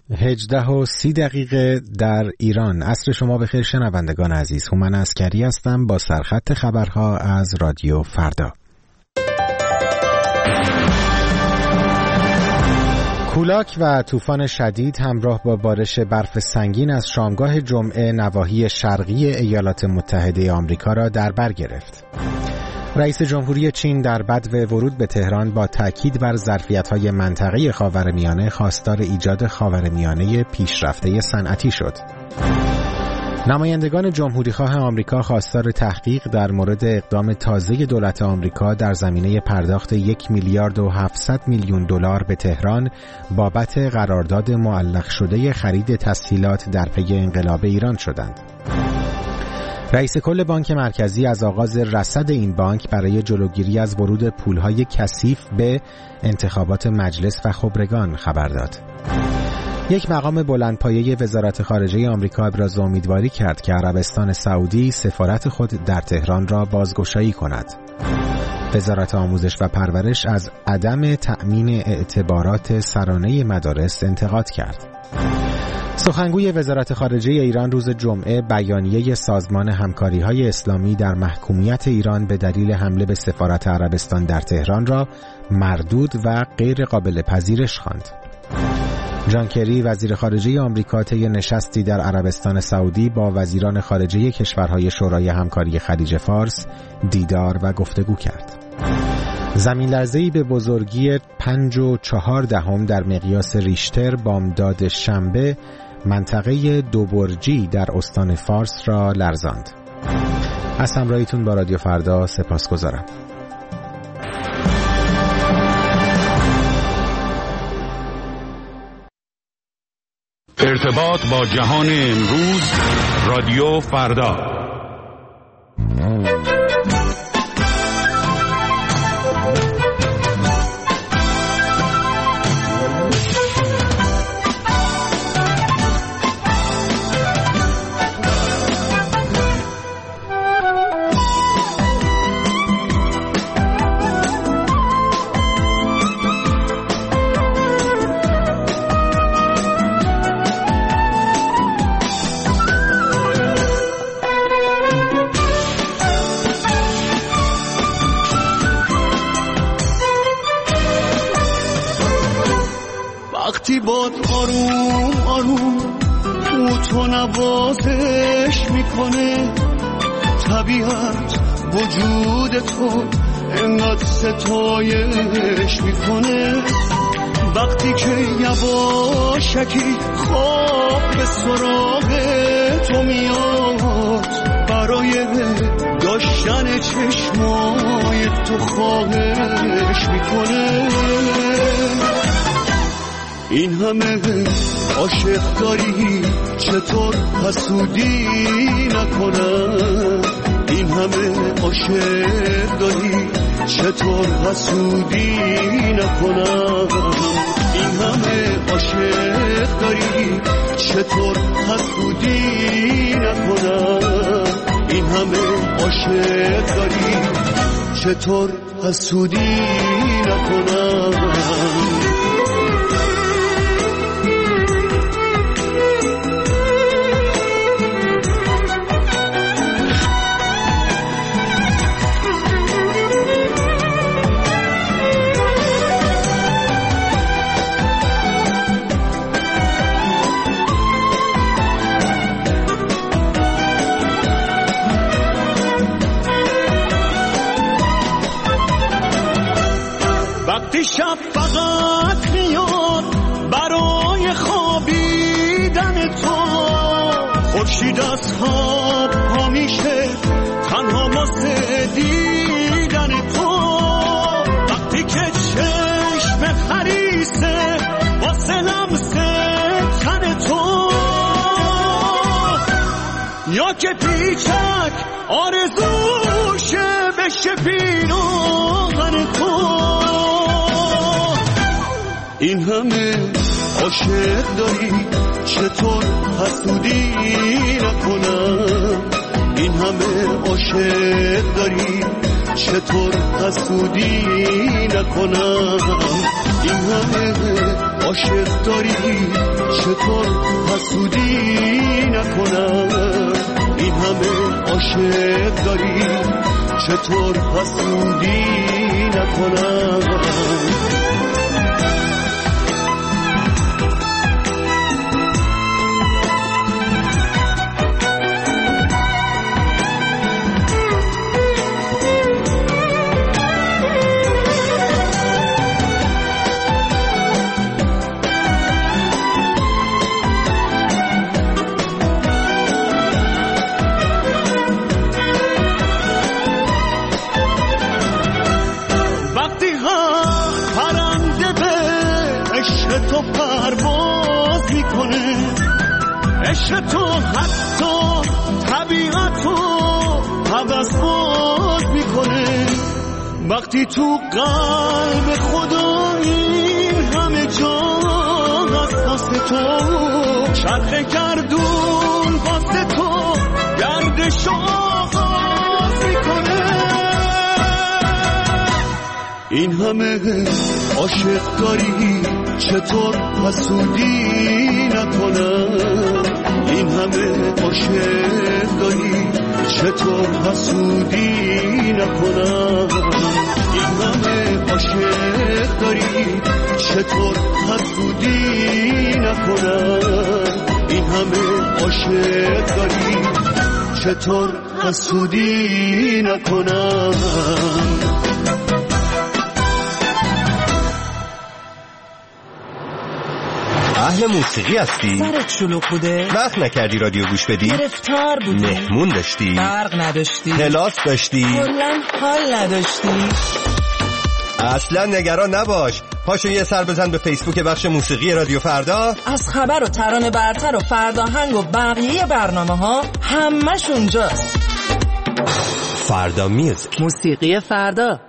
18:30 در ایران. عصر شما بخیر شنوندگان عزیز. هومن عسکری هستم با سرخط خبرها از رادیو فردا. کولاک و طوفان شدید همراه با بارش برف سنگین از شامگاه جمعه نواحی شرقی ایالات متحده آمریکا را در بر گرفت. رئیس جمهوری چین در بدو ورود به تهران با تاکید بر ظرفیت‌های منطقه خاورمیانه خواستار ایجاد خاورمیانه پیشرفته صنعتی شد. نمایندگان جمهوریخواه آمریکا خواستار تحقیق در مورد اقدام تازه دولت آمریکا در زمینه پرداخت 1,700,000,000 دلار به تهران بابت قرارداد معلق شده خرید تسهیلات در پی انقلاب ایران شدند. رئیس کل بانک مرکزی از آغاز رصد این بانک برای جلوگیری از ورود پولهای کثیف به انتخابات مجلس و خبرگان خبر داد. یک مقام بلندپایه وزارت خارجه آمریکا ابراز امیدواری کرد که عربستان سعودی سفارت خود در تهران را بازگشایی کند. وزارت آموزش و پرورش از عدم تأمین اعتبارات سرانه مدارس انتقاد کرد. سخنگوی وزارت خارجه ایران روز جمعه بیانیه سازمان همکاری‌های اسلامی در محکومیت ایران به دلیل حمله به سفارت عربستان در تهران را مردود و غیر قابل پذیرش خواند. جان کری وزیر خارجه آمریکا طی نشستی در عربستان سعودی با وزیران خارجه کشورهای شورای همکاری خلیج فارس دیدار و گفتگو کرد. زمین لرزه‌ای به بزرگی 5.4 در مقیاس ریشتر بامداد شنبه منطقه دوبرجی در استان فارس را لرزاند. از همراهیتون با رادیو فردا سپاسگزارم. ارتباط با جهان امروز، رادیو فردا. وقتی باد آروم آروم تو نوازش میکنه، طبیعت وجود تو انقدر ستایش میکنه. وقتی که یواشکی خواب به سراغ تو میاد، برای داشتن چشمای تو خواهش میکنه. این همه عاشق داری چطور حسودی نکنم؟ این همه عاشق داری چطور حسودی نکنم؟ این همه عاشق داری چطور حسودی نکنم؟ این همه عاشق داری چطور حسودی نکنم؟ شب فقط میاد برای خوابیدن تو، خورشید از خواب پا میشه تنها واسه دیدن تو. وقتی که چشم خریسه واسه لمس تن تو، یا که پیچک آرزوشه بشه پیراهن تو. این همه عاشق داری چطور حسودی نکنم؟ این همه عاشق داری چطور حسودی نکنم؟ این همه عاشق داری چطور حسودی نکنم این همه عاشق داری چطور حسودی نکنم تو پرواز میکنه عشق تو حتی طبیعت رو حوض باز میکنه وقتی تو قلب خدا این همه جا حساس تو چرخ گردون واسه تو گردش آغاز میکنه این همه عاشق داری چطور حسودی نکنم این همه عاشق داری چطور حسودی نکنم این همه عاشق داری چطور حسودی نکنم این همه عاشق داری چطور حسودی نکنم اهل موسیقی هستی؟ سرت شلوغ بوده؟ وقت نکردی رادیو گوش بدی؟ گرفتار بودی؟ مهمون داشتی؟ برق نداشتی؟ کلاس داشتی؟ کلاً حال نداشتی؟ اصلا نگران نباش پاشو یه سر بزن به فیسبوک بخش موسیقی رادیو فردا از خبر و ترانه برتر و فرداهنگ و بقیه برنامه ها همش اونجاست فردا میوزیک موسیقی فردا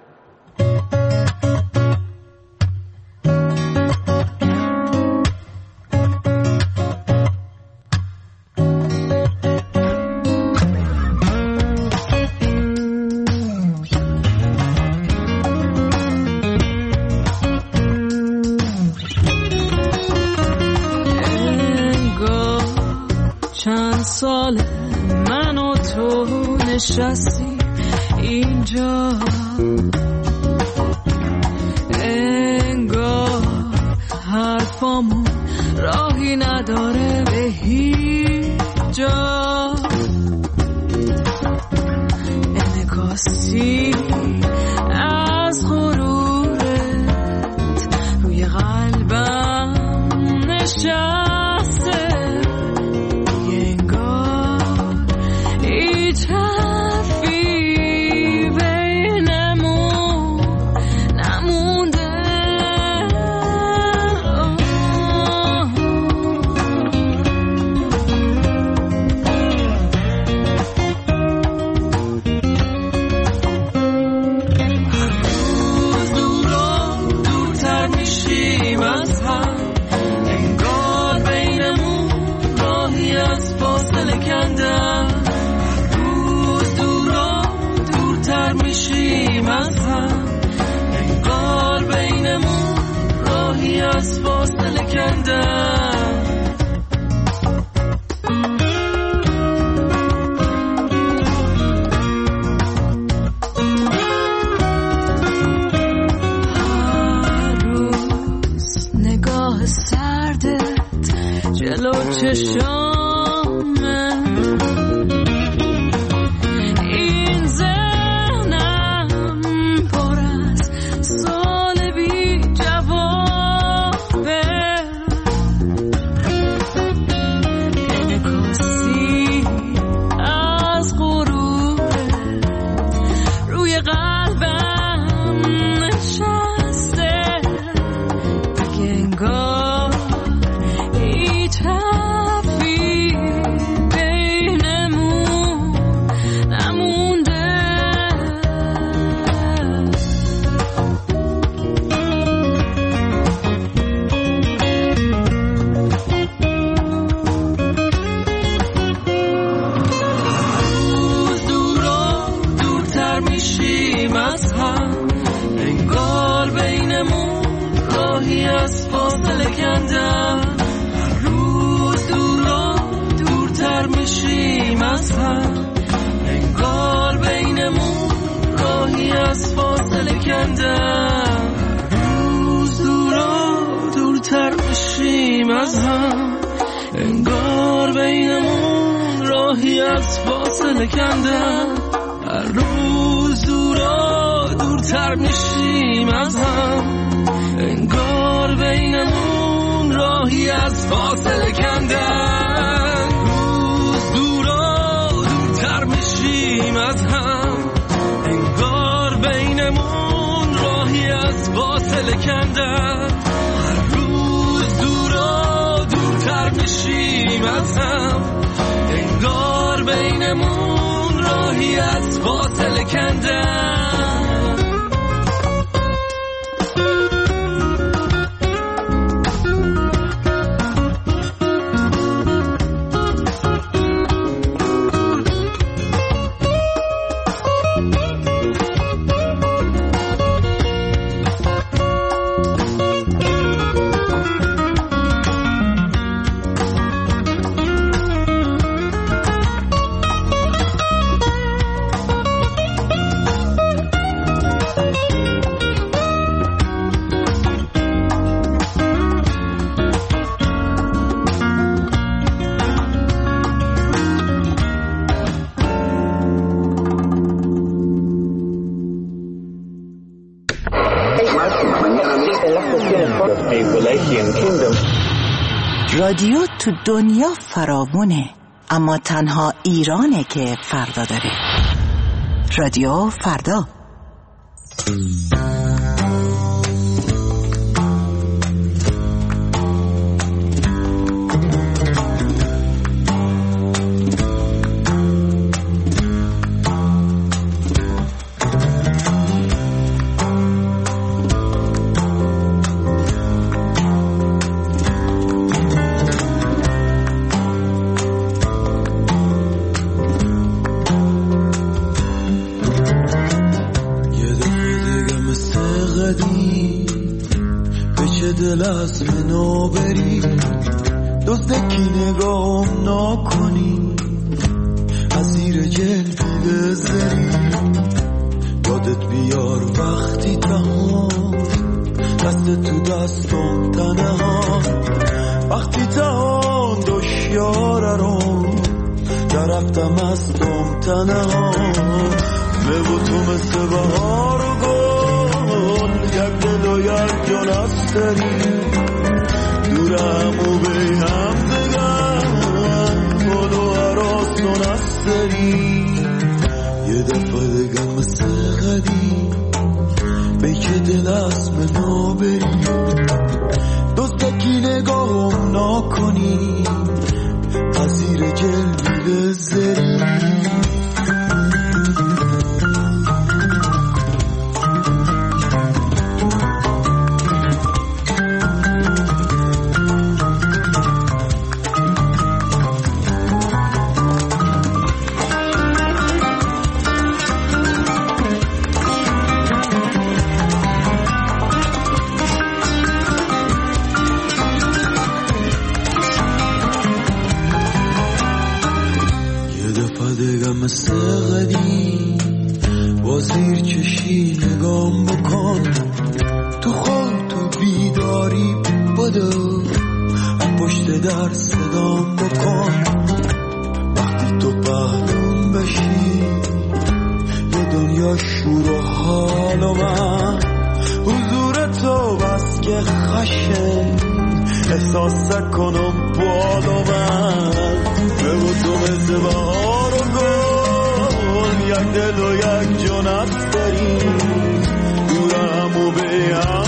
سال من و تو نشستی اینجا انگار حرفامون راهی نداره به هیچ جا انعکاسی از غرورت روی قلبم نشسته این ذهنم پر از سال بی جوابه انعکاسی از غرورت روی قلبم نشسته دیگه انگار هیچ حرفی کندم. روز دورتر میشیم از هم، انگار بینمون راهی از فاصله کندم. هر روز دورتر میشیم از هم، انگار بینمون راهی از فاصله کندم. روز دورتر میشیم از هم، انگار بینمون راهی از فاصله کندم. هر روز دورتر میشیم از هم، انگار بینمون راهی از فاصله کندم. رادیو تو دنیا فراوونه، اما تنها ایرانه که فردا داره. رادیو فردا. از منو بری دزدکی نگام نکنی، از زیر جلدی بذری، یادت بیار وقتی تهان دست تو دستم تنها، وقتی تهان دشیاره رو درفتم از دم تنها، به تو مثل بهار و گل، یک دل و یک جان است داری، دورم و بی هم دگم گل و عراستون است داری، یه دفعه دگم مثل قدیم بی که دل از منو بری، دوستکی نگاهم نکنی، از زیر جلدی بذری. مثل قدیم با زیر چشی نگام بکن، تو خواب تو بیداری بدو، از پشت در صدام بکن، وقتی تو پهلوم بشی یه دنیا شور و حال و من، حضور تو بس که خشن احساس کنم بال و من، بگو تو مثل بهار و گل، یک دل و یک جان است داری، دورم و به هم